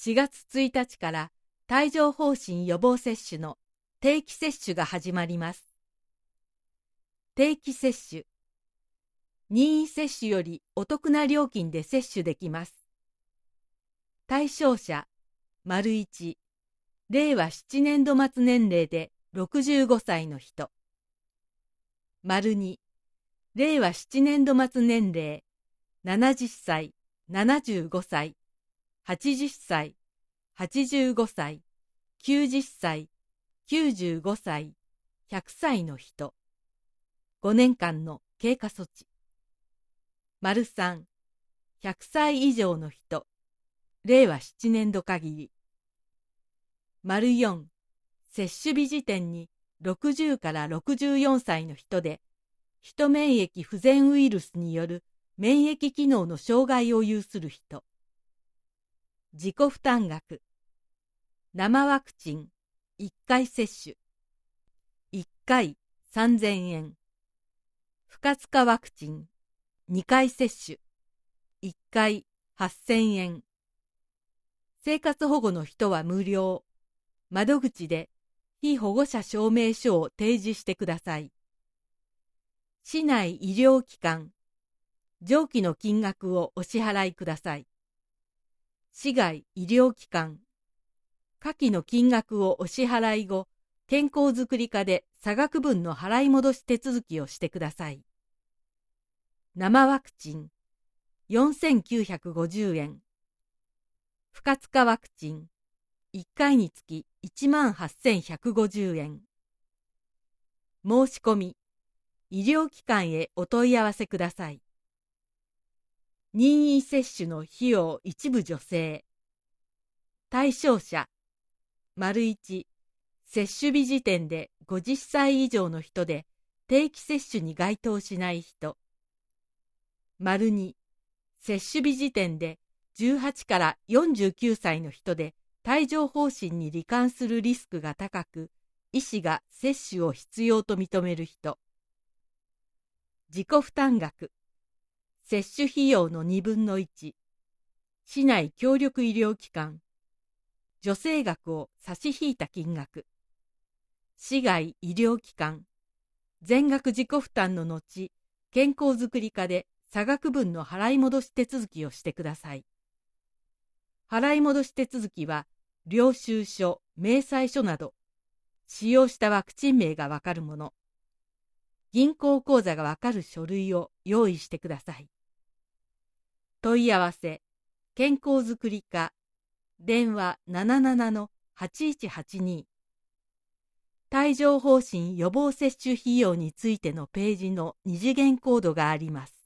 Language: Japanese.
4月1日から帯状疱疹予防接種の定期接種が始まります。定期接種。任意接種よりお得な料金で接種できます。対象者、1、令和7年度末年齢で65歳の人。2、令和7年度末年齢、70歳、75歳、80歳、85歳、90歳、95歳、100歳の人。5年間の経過措置。3、100歳以上の人。令和7年度限り。4、接種日時点に60から64歳の人で、ヒト免疫不全ウイルスによる免疫機能の障害を有する人。自己負担額。生ワクチン1回接種。1回3000円。不活化ワクチン2回接種。1回8000円。生活保護の人は無料。窓口で被保護者証明書を提示してください。市内医療機関。上記の金額をお支払いください。市外医療機関。下記の金額をお支払い後、健康づくり課で差額分の払い戻し手続きをしてください。生ワクチン4950円。不活化ワクチン1回につき18,150円。申し込み、医療機関へお問い合わせください。任意接種の費用一部助成。対象者、1、接種日時点で50歳以上の人で定期接種に該当しない人。2、接種日時点で18から49歳の人で帯状疱疹に罹患するリスクが高く、医師が接種を必要と認める人。自己負担額。接種費用の2分の1。市内協力医療機関。助成額を差し引いた金額。市外医療機関。全額自己負担の後、健康づくり課で差額分の払い戻し手続きをしてください。払い戻し手続きは、領収書、明細書など、使用したワクチン名がわかるもの、銀行口座がわかる書類を用意してください。問い合わせ、健康づくり課、電話77-8182。帯状疱疹予防接種費用についてのページの二次元コードがあります。